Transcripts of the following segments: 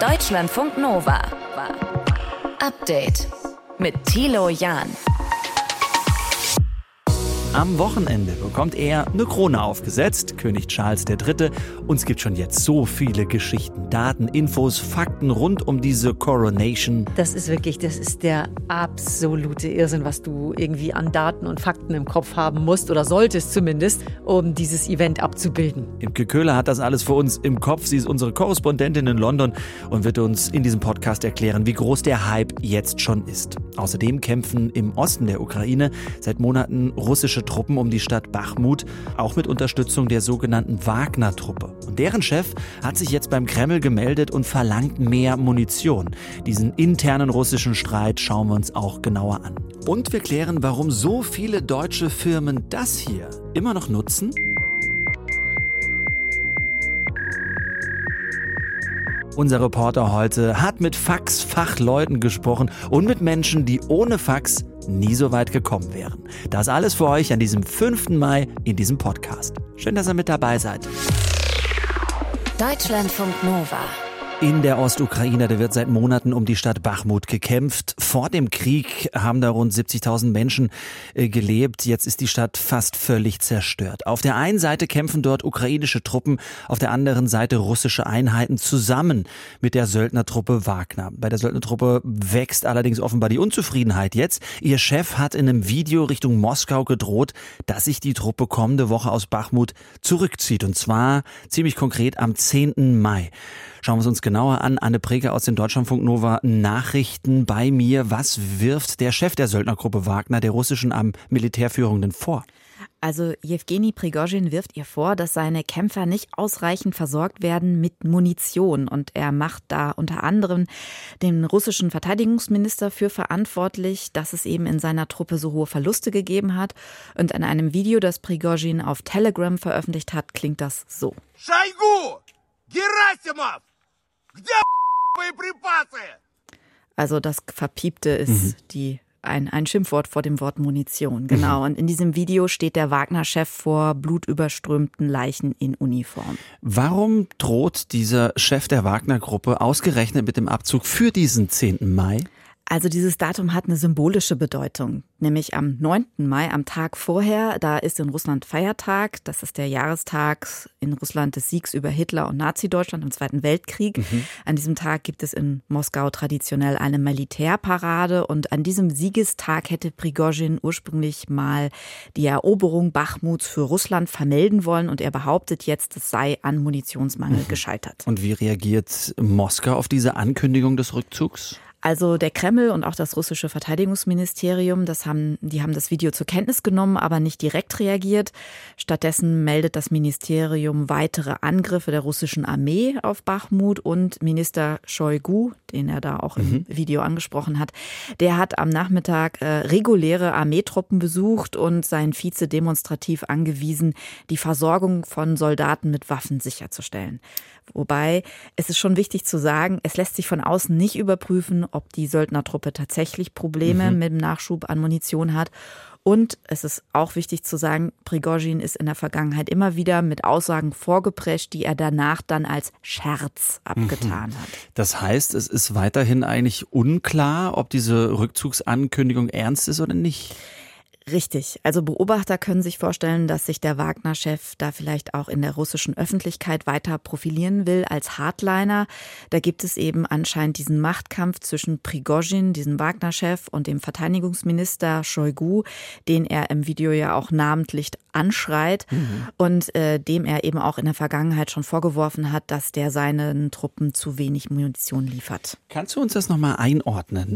Deutschlandfunk Nova. Update mit Thilo Jahn. Am Wochenende bekommt er eine Krone aufgesetzt, König Charles III. Und es gibt schon jetzt so viele Geschichten, Daten, Infos, Fakten rund um diese Coronation. Das ist der absolute Irrsinn, was du irgendwie an Daten und Fakten im Kopf haben musst oder solltest zumindest, um dieses Event abzubilden. Imke Köhler hat das alles für uns im Kopf. Sie ist unsere Korrespondentin in London und wird uns in diesem Podcast erklären, wie groß der Hype jetzt schon ist. Außerdem kämpfen im Osten der Ukraine seit Monaten russische Truppen um die Stadt Bachmut, auch mit Unterstützung der sogenannten Wagner-Truppe. Und deren Chef hat sich jetzt beim Kreml gemeldet und verlangt mehr Munition. Diesen internen russischen Streit schauen wir uns auch genauer an. Und wir klären, warum so viele deutsche Firmen das hier immer noch nutzen. Unser Reporter heute hat mit Fax-Fachleuten gesprochen und mit Menschen, die ohne Fax nie so weit gekommen wären. Das alles für euch an diesem 5. Mai in diesem Podcast. Schön, dass ihr mit dabei seid. Deutschlandfunk Nova. In der Ostukraine, da wird seit Monaten um die Stadt Bachmut gekämpft. Vor dem Krieg haben da rund 70.000 Menschen gelebt. Jetzt ist die Stadt fast völlig zerstört. Auf der einen Seite kämpfen dort ukrainische Truppen, auf der anderen Seite russische Einheiten zusammen mit der Söldnertruppe Wagner. Bei der Söldnertruppe wächst allerdings offenbar die Unzufriedenheit jetzt. Ihr Chef hat in einem Video Richtung Moskau gedroht, dass sich die Truppe kommende Woche aus Bachmut zurückzieht. Und zwar ziemlich konkret am 10. Mai. Schauen wir es uns genauer an. Anne Preker aus den Deutschlandfunk Nova Nachrichten bei mir. Was wirft der Chef der Söldnergruppe Wagner der russischen Militärführung denn vor? Also Jewgeni Prigozhin wirft ihr vor, dass seine Kämpfer nicht ausreichend versorgt werden mit Munition. Und er macht da unter anderem den russischen Verteidigungsminister für verantwortlich, dass es eben in seiner Truppe so hohe Verluste gegeben hat. Und in einem Video, das Prigozhin auf Telegram veröffentlicht hat, klingt das so. Шойгу! Герасимов! Also das Verpiepte ist ein Schimpfwort vor dem Wort Munition. Genau. Und in diesem Video steht der Wagner-Chef vor blutüberströmten Leichen in Uniform. Warum droht dieser Chef der Wagner-Gruppe ausgerechnet mit dem Abzug für diesen 10. Mai? Also dieses Datum hat eine symbolische Bedeutung, nämlich am 9. Mai, am Tag vorher, da ist in Russland Feiertag, das ist der Jahrestag in Russland des Siegs über Hitler und Nazi-Deutschland im Zweiten Weltkrieg. An diesem Tag gibt es in Moskau traditionell eine Militärparade und an diesem Siegestag hätte Prigozhin ursprünglich mal die Eroberung Bachmuts für Russland vermelden wollen und er behauptet jetzt, es sei an Munitionsmangel gescheitert. Und wie reagiert Moskau auf diese Ankündigung des Rückzugs? Also der Kreml und auch das russische Verteidigungsministerium, die haben das Video zur Kenntnis genommen, aber nicht direkt reagiert. Stattdessen meldet das Ministerium weitere Angriffe der russischen Armee auf Bachmut und Minister Shoigu, den er da auch im Video angesprochen hat, der hat am Nachmittag reguläre Armeetruppen besucht und seinen Vize demonstrativ angewiesen, die Versorgung von Soldaten mit Waffen sicherzustellen. Wobei, es ist schon wichtig zu sagen, es lässt sich von außen nicht überprüfen, ob die Söldnertruppe tatsächlich Probleme mit dem Nachschub an Munition hat. Und es ist auch wichtig zu sagen, Prigozhin ist in der Vergangenheit immer wieder mit Aussagen vorgeprescht, die er danach dann als Scherz abgetan hat. Das heißt, es ist weiterhin eigentlich unklar, ob diese Rückzugsankündigung ernst ist oder nicht. Richtig. Also Beobachter können sich vorstellen, dass sich der Wagner-Chef da vielleicht auch in der russischen Öffentlichkeit weiter profilieren will als Hardliner. Da gibt es eben anscheinend diesen Machtkampf zwischen Prigozhin, diesem Wagner-Chef, und dem Verteidigungsminister Shoigu, den er im Video ja auch namentlich anschreit und dem er eben auch in der Vergangenheit schon vorgeworfen hat, dass der seinen Truppen zu wenig Munition liefert. Kannst du uns das nochmal einordnen?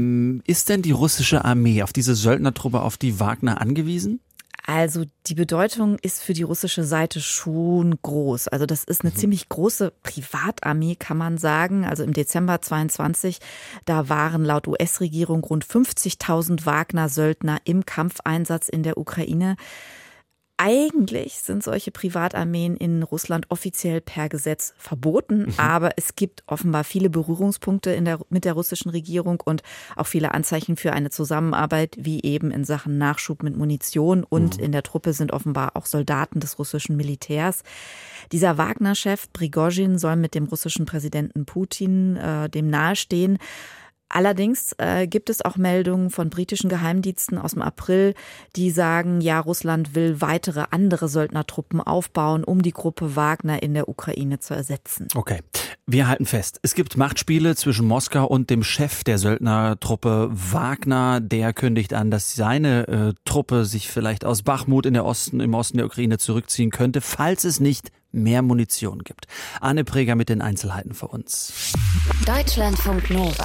Ist denn die russische Armee auf diese Söldnertruppe, auf die Wagner angewiesen? Also die Bedeutung ist für die russische Seite schon groß. Also das ist eine ziemlich große Privatarmee, kann man sagen. Also im Dezember 22, da waren laut US-Regierung rund 50.000 Wagner-Söldner im Kampfeinsatz in der Ukraine. Eigentlich sind solche Privatarmeen in Russland offiziell per Gesetz verboten, aber es gibt offenbar viele Berührungspunkte mit der russischen Regierung und auch viele Anzeichen für eine Zusammenarbeit, wie eben in Sachen Nachschub mit Munition, und in der Truppe sind offenbar auch Soldaten des russischen Militärs. Dieser Wagner-Chef Prigozhin soll mit dem russischen Präsidenten Putin dem nahestehen. Allerdings gibt es auch Meldungen von britischen Geheimdiensten aus dem April, die sagen, ja, Russland will weitere andere Söldnertruppen aufbauen, um die Gruppe Wagner in der Ukraine zu ersetzen. Okay, wir halten fest, es gibt Machtspiele zwischen Moskau und dem Chef der Söldnertruppe Wagner. Der kündigt an, dass seine Truppe sich vielleicht aus Bachmut im Osten der Ukraine zurückziehen könnte, falls es nicht mehr Munition gibt. Anne Preger mit den Einzelheiten für uns. Deutschlandfunk Nova.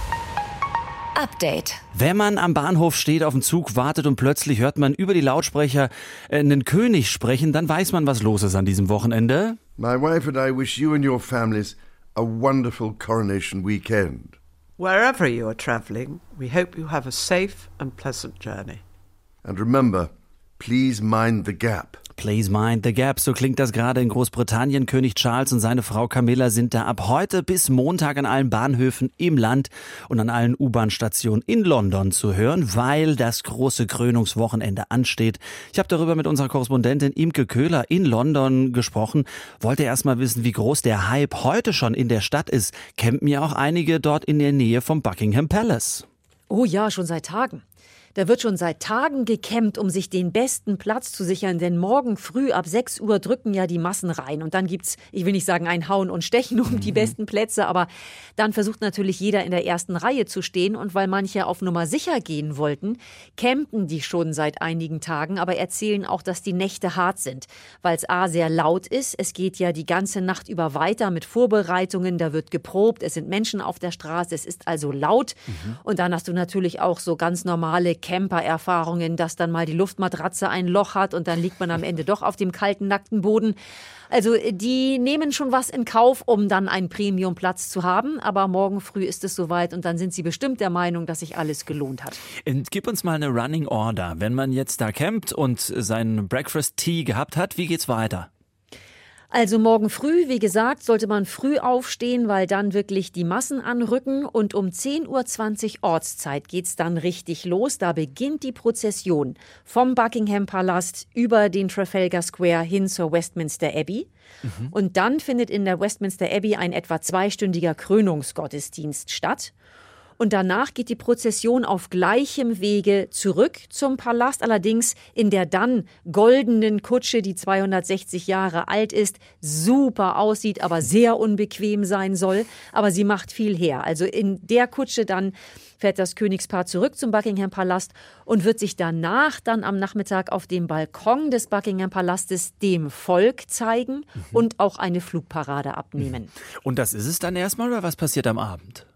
Update. Wenn man am Bahnhof steht, auf den Zug wartet und plötzlich hört man über die Lautsprecher einen König sprechen, dann weiß man, was los ist an diesem Wochenende. My wife and I wish you and your families a wonderful coronation weekend. Wherever you are travelling, we hope you have a safe and pleasant journey. And remember, please mind the gap. Please mind the gap, so klingt das gerade in Großbritannien. König Charles und seine Frau Camilla sind da ab heute bis Montag an allen Bahnhöfen im Land und an allen U-Bahn-Stationen in London zu hören, weil das große Krönungswochenende ansteht. Ich habe darüber mit unserer Korrespondentin Imke Köhler in London gesprochen. Wollte erst mal wissen, wie groß der Hype heute schon in der Stadt ist. Campen ja auch einige dort in der Nähe vom Buckingham Palace. Oh ja, schon seit Tagen. Da wird schon seit Tagen gecampt, um sich den besten Platz zu sichern, denn morgen früh ab 6 Uhr drücken ja die Massen rein. Und dann gibt's, ich will nicht sagen ein Hauen und Stechen um die besten Plätze, aber dann versucht natürlich jeder in der ersten Reihe zu stehen. Und weil manche auf Nummer sicher gehen wollten, campen die schon seit einigen Tagen, aber erzählen auch, dass die Nächte hart sind, weil es A sehr laut ist. Es geht ja die ganze Nacht über weiter mit Vorbereitungen, da wird geprobt, es sind Menschen auf der Straße, es ist also laut. Und dann hast du natürlich auch so ganz normale Camper-Erfahrungen, dass dann mal die Luftmatratze ein Loch hat und dann liegt man am Ende doch auf dem kalten, nackten Boden. Also die nehmen schon was in Kauf, um dann einen Premiumplatz zu haben. Aber morgen früh ist es soweit und dann sind sie bestimmt der Meinung, dass sich alles gelohnt hat. Gib uns mal eine Running Order. Wenn man jetzt da campt und seinen Breakfast Tea gehabt hat, wie geht's weiter? Also morgen früh, wie gesagt, sollte man früh aufstehen, weil dann wirklich die Massen anrücken. Und um 10.20 Uhr Ortszeit geht's dann richtig los. Da beginnt die Prozession vom Buckingham Palast über den Trafalgar Square hin zur Westminster Abbey. Und dann findet in der Westminster Abbey ein etwa 2-stündiger Krönungsgottesdienst statt. Und danach geht die Prozession auf gleichem Wege zurück zum Palast, allerdings in der dann goldenen Kutsche, die 260 Jahre alt ist, super aussieht, aber sehr unbequem sein soll. Aber sie macht viel her. Also in der Kutsche dann fährt das Königspaar zurück zum Buckingham Palast und wird sich danach dann am Nachmittag auf dem Balkon des Buckingham Palastes dem Volk zeigen und auch eine Flugparade abnehmen. Und das ist es dann erstmal, oder was passiert am Abend?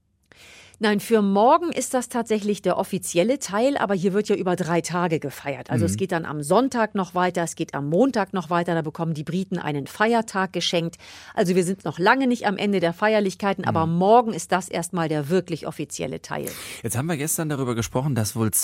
Nein, für morgen ist das tatsächlich der offizielle Teil, aber hier wird ja über 3 Tage gefeiert. Also es geht dann am Sonntag noch weiter, es geht am Montag noch weiter, da bekommen die Briten einen Feiertag geschenkt. Also wir sind noch lange nicht am Ende der Feierlichkeiten, aber morgen ist das erstmal der wirklich offizielle Teil. Jetzt haben wir gestern darüber gesprochen, dass wohl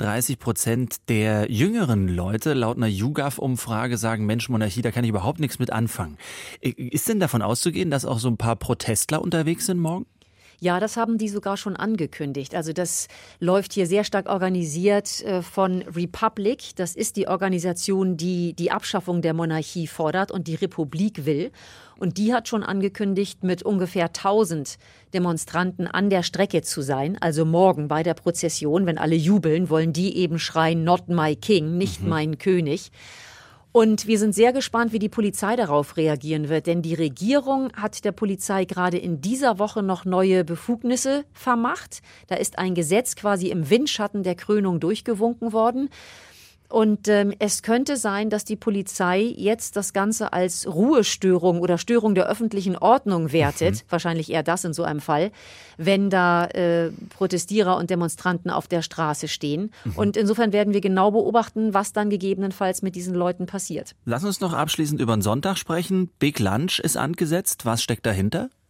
32% der jüngeren Leute laut einer YouGov-Umfrage sagen, Mensch, Monarchie, da kann ich überhaupt nichts mit anfangen. Ist denn davon auszugehen, dass auch so ein paar Protestler unterwegs sind morgen? Ja, das haben die sogar schon angekündigt. Also das läuft hier sehr stark organisiert von Republic. Das ist die Organisation, die die Abschaffung der Monarchie fordert und die Republik will. Und die hat schon angekündigt, mit ungefähr 1000 Demonstranten an der Strecke zu sein. Also morgen bei der Prozession, wenn alle jubeln, wollen die eben schreien, not my king, nicht mein König. Und wir sind sehr gespannt, wie die Polizei darauf reagieren wird. Denn die Regierung hat der Polizei gerade in dieser Woche noch neue Befugnisse vermacht. Da ist ein Gesetz quasi im Windschatten der Krönung durchgewunken worden. Und es könnte sein, dass die Polizei jetzt das Ganze als Ruhestörung oder Störung der öffentlichen Ordnung wertet. Wahrscheinlich eher das in so einem Fall, wenn da Protestierer und Demonstranten auf der Straße stehen. Und insofern werden wir genau beobachten, was dann gegebenenfalls mit diesen Leuten passiert. Lass uns noch abschließend über den Sonntag sprechen. Big Lunch ist angesetzt. Was steckt dahinter?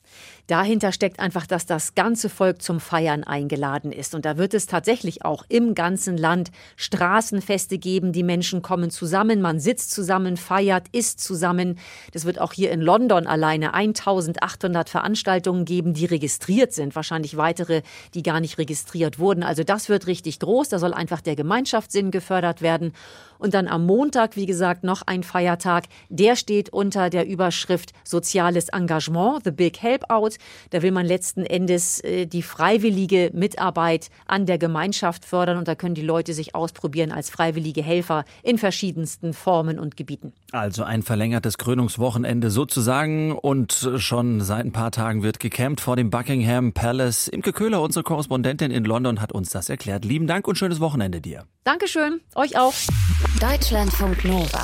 Dahinter steckt einfach, dass das ganze Volk zum Feiern eingeladen ist. Und da wird es tatsächlich auch im ganzen Land Straßenfeste geben. Die Menschen kommen zusammen, man sitzt zusammen, feiert, isst zusammen. Das wird auch hier in London alleine 1800 Veranstaltungen geben, die registriert sind. Wahrscheinlich weitere, die gar nicht registriert wurden. Also das wird richtig groß. Da soll einfach der Gemeinschaftssinn gefördert werden. Und dann am Montag, wie gesagt, noch ein Feiertag. Der steht unter der Überschrift Soziales Engagement, The Big Help Out. Da will man letzten Endes die freiwillige Mitarbeit an der Gemeinschaft fördern. Und da können die Leute sich ausprobieren als freiwillige Helfer in verschiedensten Formen und Gebieten. Also ein verlängertes Krönungswochenende sozusagen. Und schon seit ein paar Tagen wird gecampt vor dem Buckingham Palace. Imke Köhler, unsere Korrespondentin in London, hat uns das erklärt. Lieben Dank und schönes Wochenende dir. Dankeschön, euch auch. Deutschlandfunk Nova.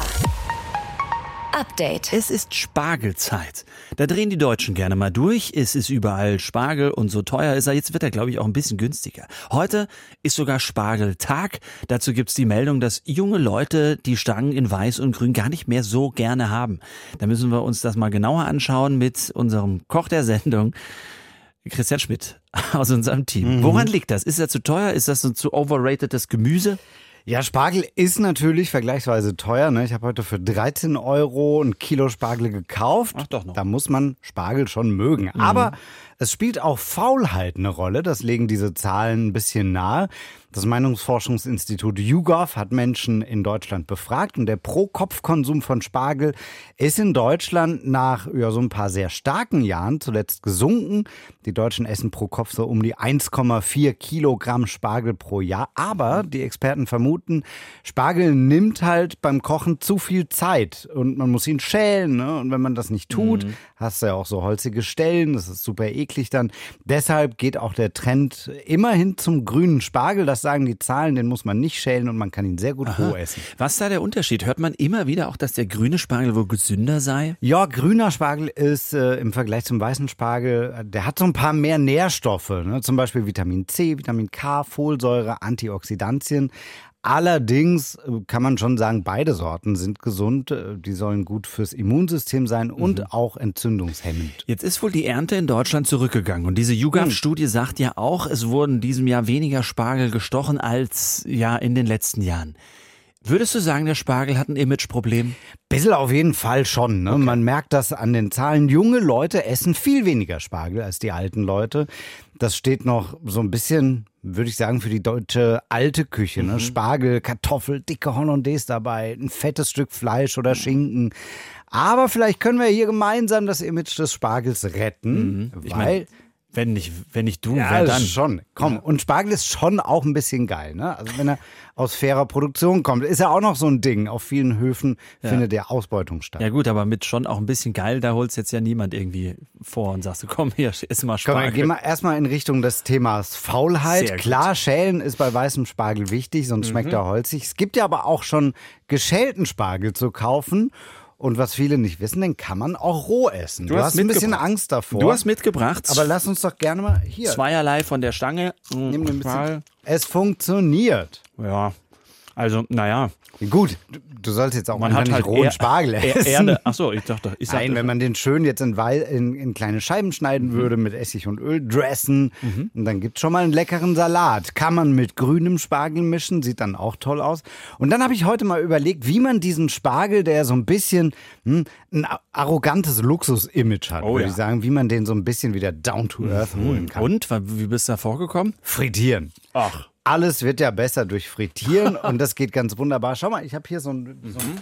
Update. Es ist Spargelzeit. Da drehen die Deutschen gerne mal durch. Es ist überall Spargel und so teuer ist er. Jetzt wird er, glaube ich, auch ein bisschen günstiger. Heute ist sogar Spargeltag. Dazu gibt's die Meldung, dass junge Leute die Stangen in Weiß und Grün gar nicht mehr so gerne haben. Da müssen wir uns das mal genauer anschauen mit unserem Koch der Sendung, Christian Schmidt aus unserem Team. Woran liegt das? Ist er zu teuer? Ist das so zu overratedes Gemüse? Ja, Spargel ist natürlich vergleichsweise teuer. Ne? Ich habe heute für 13 € ein Kilo Spargel gekauft. Ach doch noch. Da muss man Spargel schon mögen. Aber es spielt auch Faulheit eine Rolle. Das legen diese Zahlen ein bisschen nahe. Das Meinungsforschungsinstitut YouGov hat Menschen in Deutschland befragt und der Pro-Kopf-Konsum von Spargel ist in Deutschland nach so ein paar sehr starken Jahren zuletzt gesunken. Die Deutschen essen pro Kopf so um die 1,4 Kilogramm Spargel pro Jahr. Aber die Experten vermuten, Spargel nimmt halt beim Kochen zu viel Zeit und man muss ihn schälen. Ne? Und wenn man das nicht tut, hast du ja auch so holzige Stellen. Das ist super eklig dann. Deshalb geht auch der Trend immerhin zum grünen Spargel. Das sagen die Zahlen, den muss man nicht schälen und man kann ihn sehr gut roh essen. Was ist da der Unterschied? Hört man immer wieder auch, dass der grüne Spargel wohl gesünder sei? Ja, grüner Spargel ist im Vergleich zum weißen Spargel, der hat so ein paar mehr Nährstoffe, ne? Zum Beispiel Vitamin C, Vitamin K, Folsäure, Antioxidantien. Allerdings kann man schon sagen, beide Sorten sind gesund. Die sollen gut fürs Immunsystem sein und auch entzündungshemmend. Jetzt ist wohl die Ernte in Deutschland zurückgegangen. Und diese YouGov-Studie sagt ja auch, es wurden in diesem Jahr weniger Spargel gestochen als in den letzten Jahren. Würdest du sagen, der Spargel hat ein Imageproblem? Bisschen auf jeden Fall schon. Ne? Okay. Man merkt das an den Zahlen. Junge Leute essen viel weniger Spargel als die alten Leute. Das steht noch so ein bisschen, würde ich sagen, für die deutsche alte Küche. Ne? Spargel, Kartoffel, dicke Hollandaise dabei, ein fettes Stück Fleisch oder Schinken. Aber vielleicht können wir hier gemeinsam das Image des Spargels retten, weil... Wenn nicht du, ja, wer dann? Schon. Komm, und Spargel ist schon auch ein bisschen geil, ne? Also wenn er aus fairer Produktion kommt, ist ja auch noch so ein Ding. Auf vielen Höfen findet der Ausbeutung statt. Ja gut, aber mit schon auch ein bisschen geil, da holst jetzt ja niemand irgendwie vor und sagst du, komm hier, iss mal Spargel. Komm, gehen wir erstmal in Richtung des Themas Faulheit. Klar, schälen ist bei weißem Spargel wichtig, sonst schmeckt er holzig. Es gibt ja aber auch schon geschälten Spargel zu kaufen. Und was viele nicht wissen, den kann man auch roh essen. Du hast ein bisschen Angst davor. Du hast mitgebracht. Aber lass uns doch gerne mal hier. Zweierlei von der Stange. Nimm den ein bisschen. Es funktioniert. Ja, also naja. Gut, du sollst jetzt auch mal nicht rohen Spargel essen. Erde. Achso, ich dachte. Nein, wenn man den schön jetzt in kleine Scheiben schneiden würde, mit Essig und Öl dressen, und dann gibt's schon mal einen leckeren Salat. Kann man mit grünem Spargel mischen, sieht dann auch toll aus. Und dann habe ich heute mal überlegt, wie man diesen Spargel, der so ein bisschen ein arrogantes Luxus-Image hat, würde ich sagen, wie man den so ein bisschen wieder down to earth holen kann. Und? Wie bist du da vorgekommen? Frittieren. Ach. Alles wird ja besser durch Frittieren und das geht ganz wunderbar. Schau mal, ich habe hier so ein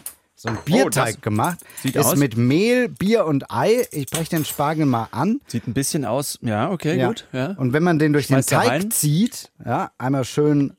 Bierteig gemacht. Sieht aus mit Mehl, Bier und Ei. Ich breche den Spargel mal an. Sieht ein bisschen aus. Ja, okay, gut. Ja. Und wenn man den durch den Teig zieht, einmal schön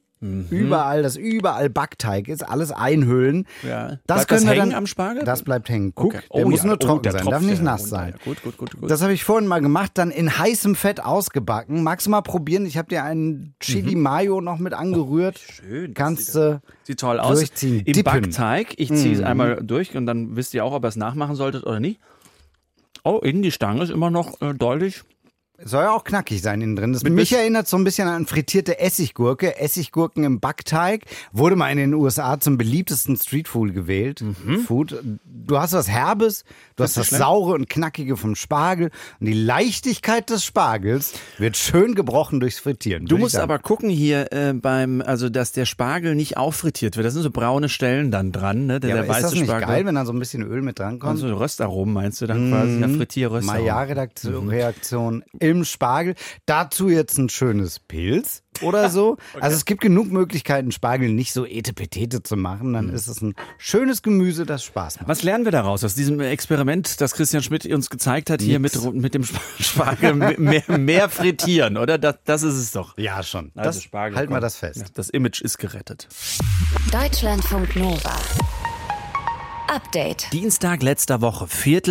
überall Backteig ist, alles einhüllen. Ja. Das bleibt können wir hängen dann am Spargel? Das bleibt hängen. Guck, okay. der muss nur trocken sein, darf nicht nass sein. Ja. Gut. Das habe ich vorhin mal gemacht, dann in heißem Fett ausgebacken. Magst du mal probieren? Ich habe dir einen Chili Mayo noch mit angerührt. Schön. Kannst du sieht toll aus. Durchziehen. Im Backteig. Ich ziehe es einmal durch und dann wisst ihr auch, ob ihr es nachmachen solltet oder nicht. Oh, innen die Stange ist immer noch deutlich Soll ja auch knackig sein innen drin. Mich erinnert so ein bisschen an frittierte Essiggurke. Essiggurken im Backteig. Wurde mal in den USA zum beliebtesten Streetfood gewählt. Food. Du hast was Herbes, du hast das Saure und Knackige vom Spargel. Und die Leichtigkeit des Spargels wird schön gebrochen durchs Frittieren. Du musst aber gucken hier dass der Spargel nicht auffrittiert wird. Da sind so braune Stellen dann dran. Ne? Der ist weiße das nicht Spargel. geil, wenn da so ein bisschen Öl mit drankommt? Also Röstaromen meinst du dann quasi? Ja, Frittierröstaromen. Maillard-Reaktion im Spargel. Dazu jetzt ein schönes Pilz oder so. Okay. Also es gibt genug Möglichkeiten, Spargel nicht so etepetete zu machen. Dann ist es ein schönes Gemüse, das Spaß macht. Was lernen wir daraus aus diesem Experiment, das Christian Schmidt uns gezeigt hat, hier mit dem Spargel mehr frittieren, oder? Das ist es doch. Ja, schon. Also Spargel, halten wir das fest. Ja, das Image ist gerettet. Deutschlandfunk Nova. Update. Dienstag letzter Woche,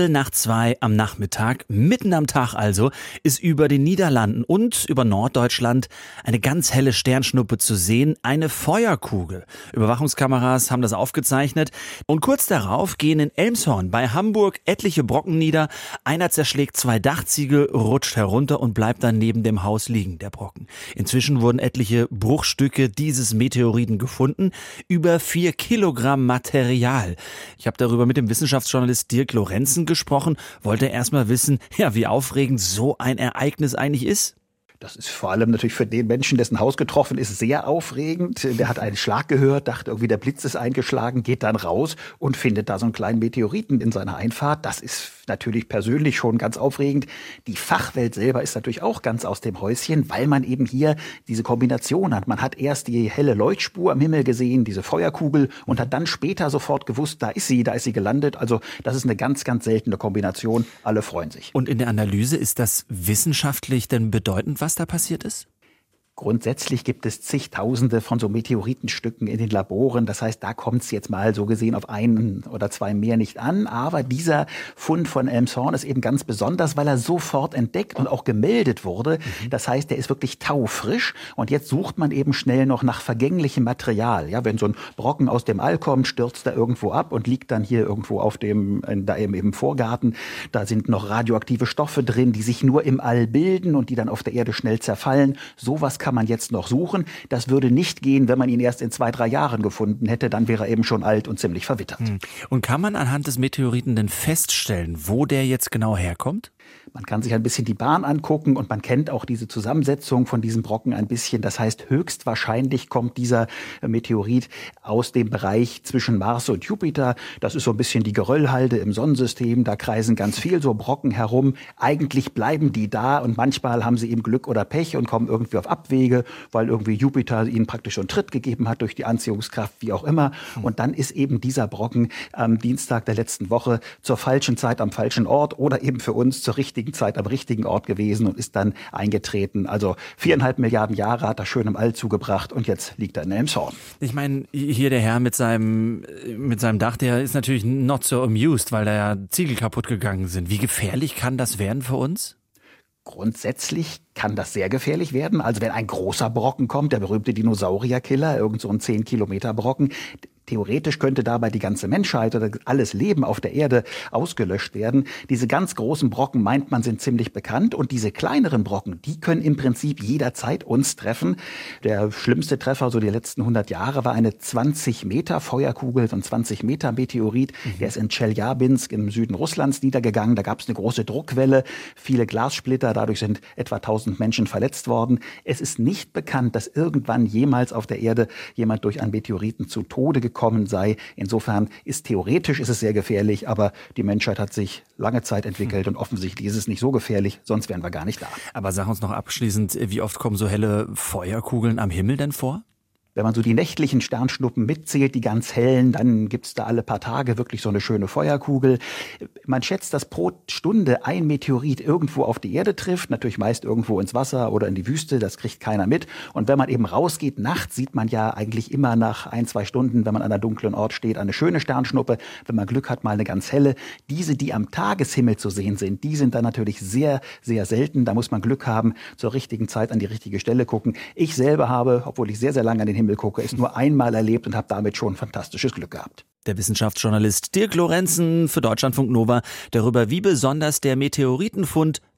1:45 am Nachmittag, mitten am Tag also, ist über den Niederlanden und über Norddeutschland eine ganz helle Sternschnuppe zu sehen, eine Feuerkugel. Überwachungskameras haben das aufgezeichnet und kurz darauf gehen in Elmshorn bei Hamburg etliche Brocken nieder. Einer zerschlägt 2 Dachziegel, rutscht herunter und bleibt dann neben dem Haus liegen, der Brocken. Inzwischen wurden etliche Bruchstücke dieses Meteoriten gefunden, über 4 Kilogramm Material. Ich habe darüber mit dem Wissenschaftsjournalist Dirk Lorenzen gesprochen, wollte erst mal wissen, wie aufregend so ein Ereignis eigentlich ist. Das ist vor allem natürlich für den Menschen, dessen Haus getroffen ist, sehr aufregend. Der hat einen Schlag gehört, dachte irgendwie, der Blitz ist eingeschlagen, geht dann raus und findet da so einen kleinen Meteoriten in seiner Einfahrt. Das ist natürlich persönlich schon ganz aufregend. Die Fachwelt selber ist natürlich auch ganz aus dem Häuschen, weil man eben hier diese Kombination hat. Man hat erst die helle Leuchtspur am Himmel gesehen, diese Feuerkugel, und hat dann später sofort gewusst, da ist sie gelandet. Also das ist eine ganz, ganz seltene Kombination. Alle freuen sich. Und in der Analyse, ist das wissenschaftlich denn bedeutend, was da passiert ist? Grundsätzlich gibt es zigtausende von so Meteoritenstücken in den Laboren. Das heißt, da kommt es jetzt mal so gesehen auf 1 oder 2 mehr nicht an. Aber dieser Fund von Elmshorn ist eben ganz besonders, weil er sofort entdeckt und auch gemeldet wurde. Das heißt, der ist wirklich taufrisch. Und jetzt sucht man eben schnell noch nach vergänglichem Material. Ja, wenn so ein Brocken aus dem All kommt, stürzt er irgendwo ab und liegt dann hier irgendwo da im Vorgarten. Da sind noch radioaktive Stoffe drin, die sich nur im All bilden und die dann auf der Erde schnell zerfallen. Sowas kann man jetzt noch suchen. Das würde nicht gehen, wenn man ihn erst in 2, 3 Jahren gefunden hätte. Dann wäre er eben schon alt und ziemlich verwittert. Und kann man anhand des Meteoriten denn feststellen, wo der jetzt genau herkommt? Man kann sich ein bisschen die Bahn angucken und man kennt auch diese Zusammensetzung von diesem Brocken ein bisschen. Das heißt, höchstwahrscheinlich kommt dieser Meteorit aus dem Bereich zwischen Mars und Jupiter. Das ist so ein bisschen die Geröllhalde im Sonnensystem. Da kreisen ganz viel so Brocken herum. Eigentlich bleiben die da und manchmal haben sie eben Glück oder Pech und kommen irgendwie auf Abwege, weil irgendwie Jupiter ihnen praktisch so einen Tritt gegeben hat durch die Anziehungskraft, wie auch immer. Und dann ist eben dieser Brocken am Dienstag der letzten Woche zur falschen Zeit am falschen Ort oder eben für uns zur richtigen Zeit am richtigen Ort gewesen und ist dann eingetreten. Also 4,5 Milliarden Jahre hat er schön im All zugebracht und jetzt liegt er in Elmshorn. Ich meine, hier der Herr mit seinem Dach, der ist natürlich not so amused, weil da ja Ziegel kaputt gegangen sind. Wie gefährlich kann das werden für uns? Grundsätzlich kann das sehr gefährlich werden. Also wenn ein großer Brocken kommt, der berühmte Dinosaurierkiller, irgend so ein 10 Kilometer Brocken, theoretisch könnte dabei die ganze Menschheit oder alles Leben auf der Erde ausgelöscht werden. Diese ganz großen Brocken, meint man, sind ziemlich bekannt. Und diese kleineren Brocken, die können im Prinzip jederzeit uns treffen. Der schlimmste Treffer so die letzten 100 Jahre war eine 20 Meter Feuerkugel, so ein 20 Meter Meteorit. Der ist in Tscheljabinsk im Süden Russlands niedergegangen. Da gab es eine große Druckwelle, viele Glassplitter. Dadurch sind etwa 1000 Menschen verletzt worden. Es ist nicht bekannt, dass irgendwann jemals auf der Erde jemand durch einen Meteoriten zu Tode gekommen sei. Insofern ist es sehr gefährlich, aber die Menschheit hat sich lange Zeit entwickelt und offensichtlich ist es nicht so gefährlich, sonst wären wir gar nicht da. Aber sag uns noch abschließend, wie oft kommen so helle Feuerkugeln am Himmel denn vor? Wenn man so die nächtlichen Sternschnuppen mitzählt, die ganz hellen, dann gibt's da alle paar Tage wirklich so eine schöne Feuerkugel. Man schätzt, dass pro Stunde ein Meteorit irgendwo auf die Erde trifft, natürlich meist irgendwo ins Wasser oder in die Wüste, das kriegt keiner mit. Und wenn man eben rausgeht, nachts sieht man ja eigentlich immer nach 1, 2 Stunden, wenn man an einem dunklen Ort steht, eine schöne Sternschnuppe. Wenn man Glück hat, mal eine ganz helle. Diese, die am Tageshimmel zu sehen sind, die sind dann natürlich sehr, sehr selten. Da muss man Glück haben, zur richtigen Zeit an die richtige Stelle gucken. Ich selber habe, obwohl ich sehr, sehr lange an den Himmel gucke, ist nur einmal erlebt und habe damit schon fantastisches Glück gehabt. Der Wissenschaftsjournalist Dirk Lorenzen für Deutschlandfunk Nova darüber, wie besonders der Meteoritenfund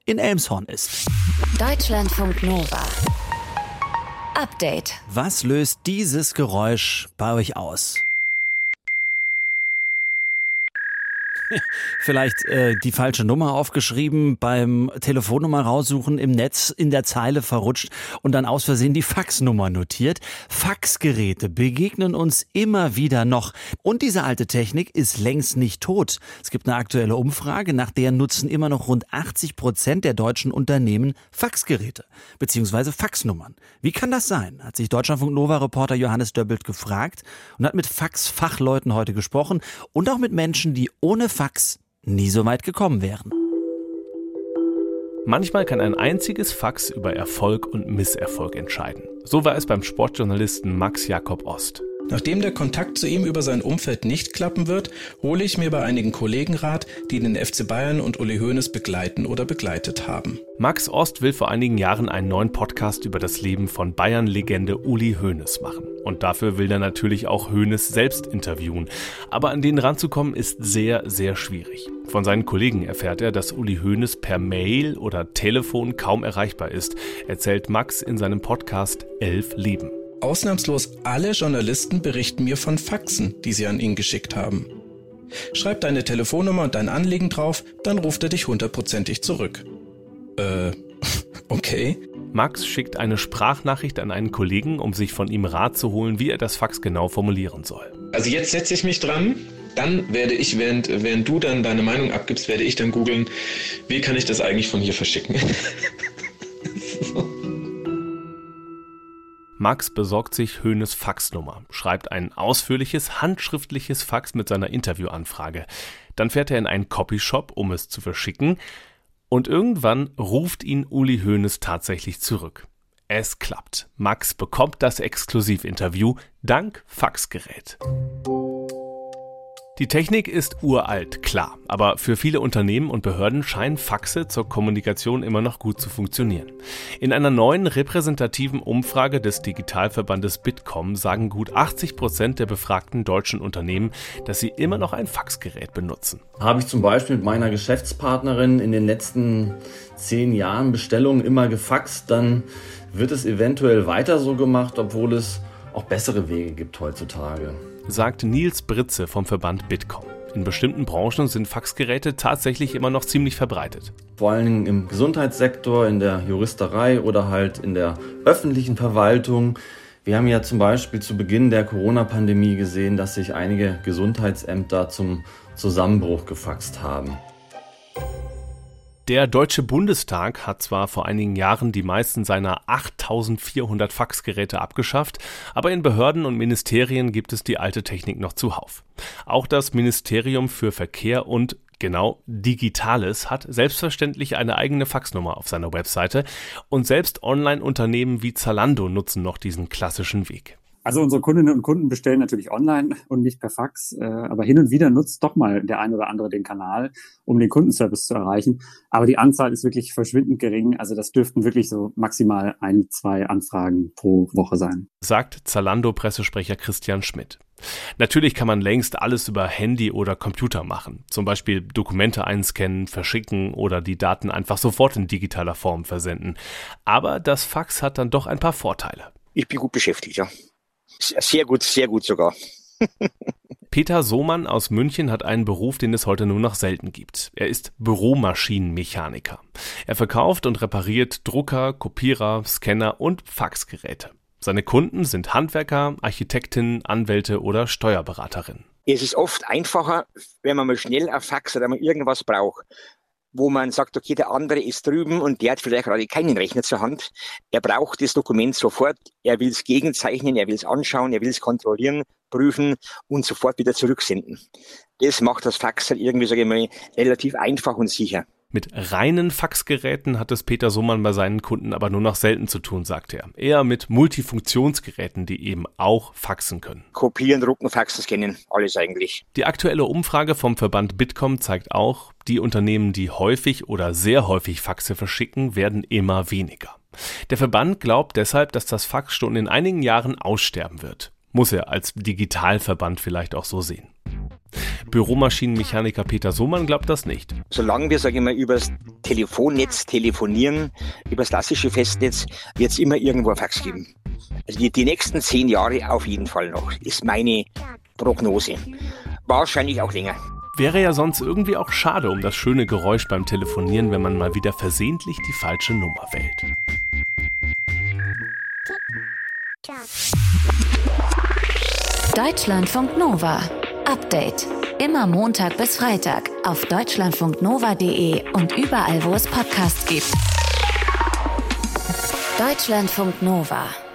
in Elmshorn ist. Deutschlandfunk Nova. Update. Was löst dieses Geräusch bei euch aus? Vielleicht die falsche Nummer aufgeschrieben, beim Telefonnummer raussuchen im Netz in der Zeile verrutscht und dann aus Versehen die Faxnummer notiert. Faxgeräte begegnen uns immer wieder noch. Und diese alte Technik ist längst nicht tot. Es gibt eine aktuelle Umfrage, nach der nutzen immer noch rund 80% der deutschen Unternehmen Faxgeräte bzw. Faxnummern. Wie kann das sein? Hat sich Deutschlandfunk Nova-Reporter Johannes Döbbelt gefragt und hat mit Faxfachleuten heute gesprochen und auch mit Menschen, die ohne Fax nie so weit gekommen wären. Manchmal kann ein einziges Fax über Erfolg und Misserfolg entscheiden. So war es beim Sportjournalisten Max Jakob Ost. Nachdem der Kontakt zu ihm über sein Umfeld nicht klappen wird, hole ich mir bei einigen Kollegen Rat, die den FC Bayern und Uli Hoeneß begleiten oder begleitet haben. Max Ost will vor einigen Jahren einen neuen Podcast über das Leben von Bayern-Legende Uli Hoeneß machen. Und dafür will er natürlich auch Hoeneß selbst interviewen. Aber an den ranzukommen ist sehr, sehr schwierig. Von seinen Kollegen erfährt er, dass Uli Hoeneß per Mail oder Telefon kaum erreichbar ist, erzählt Max in seinem Podcast 11 Leben. Ausnahmslos alle Journalisten berichten mir von Faxen, die sie an ihn geschickt haben. Schreib deine Telefonnummer und dein Anliegen drauf, dann ruft er dich 100%ig zurück. Okay. Max schickt eine Sprachnachricht an einen Kollegen, um sich von ihm Rat zu holen, wie er das Fax genau formulieren soll. Also jetzt setze ich mich dran, dann werde ich, während du dann deine Meinung abgibst, werde ich dann googeln, wie kann ich das eigentlich von hier verschicken. Max besorgt sich Hoeneß Faxnummer, schreibt ein ausführliches, handschriftliches Fax mit seiner Interviewanfrage. Dann fährt er in einen Copyshop, um es zu verschicken. Und irgendwann ruft ihn Uli Hoeneß tatsächlich zurück. Es klappt. Max bekommt das Exklusivinterview dank Faxgerät. Die Technik ist uralt, klar, aber für viele Unternehmen und Behörden scheinen Faxe zur Kommunikation immer noch gut zu funktionieren. In einer neuen repräsentativen Umfrage des Digitalverbandes Bitkom sagen gut 80% der befragten deutschen Unternehmen, dass sie immer noch ein Faxgerät benutzen. Habe ich zum Beispiel mit meiner Geschäftspartnerin in den letzten 10 Jahren Bestellungen immer gefaxt, dann wird es eventuell weiter so gemacht, obwohl es auch bessere Wege gibt heutzutage. Sagt Nils Britze vom Verband Bitkom. In bestimmten Branchen sind Faxgeräte tatsächlich immer noch ziemlich verbreitet. Vor allen Dingen im Gesundheitssektor, in der Juristerei oder halt in der öffentlichen Verwaltung. Wir haben ja zum Beispiel zu Beginn der Corona-Pandemie gesehen, dass sich einige Gesundheitsämter zum Zusammenbruch gefaxt haben. Der Deutsche Bundestag hat zwar vor einigen Jahren die meisten seiner 8.400 Faxgeräte abgeschafft, aber in Behörden und Ministerien gibt es die alte Technik noch zuhauf. Auch das Ministerium für Verkehr und Digitales hat selbstverständlich eine eigene Faxnummer auf seiner Webseite und selbst Online-Unternehmen wie Zalando nutzen noch diesen klassischen Weg. Also unsere Kundinnen und Kunden bestellen natürlich online und nicht per Fax, aber hin und wieder nutzt doch mal der ein oder andere den Kanal, um den Kundenservice zu erreichen. Aber die Anzahl ist wirklich verschwindend gering, also das dürften wirklich so maximal 1-2 Anfragen pro Woche sein. Sagt Zalando-Pressesprecher Christian Schmidt. Natürlich kann man längst alles über Handy oder Computer machen, zum Beispiel Dokumente einscannen, verschicken oder die Daten einfach sofort in digitaler Form versenden. Aber das Fax hat dann doch ein paar Vorteile. Ich bin gut beschäftigt, ja. Sehr gut sogar. Peter Sohmann aus München hat einen Beruf, den es heute nur noch selten gibt. Er ist Büromaschinenmechaniker. Er verkauft und repariert Drucker, Kopierer, Scanner und Faxgeräte. Seine Kunden sind Handwerker, Architektinnen, Anwälte oder Steuerberaterinnen. Es ist oft einfacher, wenn man mal schnell ein Fax oder mal irgendwas braucht, wo man sagt, okay, der andere ist drüben und der hat vielleicht gerade keinen Rechner zur Hand. Er braucht das Dokument sofort, er will es gegenzeichnen, er will es anschauen, er will es kontrollieren, prüfen und sofort wieder zurücksenden. Das macht das Fax halt irgendwie, sage ich mal, relativ einfach und sicher. Mit reinen Faxgeräten hat es Peter Sohmann bei seinen Kunden aber nur noch selten zu tun, sagt er. Eher mit Multifunktionsgeräten, die eben auch faxen können. Kopieren, drucken, faxen, scannen, alles eigentlich. Die aktuelle Umfrage vom Verband Bitkom zeigt auch, die Unternehmen, die häufig oder sehr häufig Faxe verschicken, werden immer weniger. Der Verband glaubt deshalb, dass das Fax schon in einigen Jahren aussterben wird. Muss er als Digitalverband vielleicht auch so sehen. Büromaschinenmechaniker Peter Sohmann glaubt das nicht. Solange wir, sage ich mal, übers Telefonnetz telefonieren, übers klassische Festnetz, wird es immer irgendwo ein Fax geben. Also die nächsten 10 Jahre auf jeden Fall noch, ist meine Prognose. Wahrscheinlich auch länger. Wäre ja sonst irgendwie auch schade um das schöne Geräusch beim Telefonieren, wenn man mal wieder versehentlich die falsche Nummer wählt. Deutschlandfunk Nova. Update. Immer Montag bis Freitag auf deutschlandfunknova.de und überall, wo es Podcasts gibt. Deutschlandfunk Nova.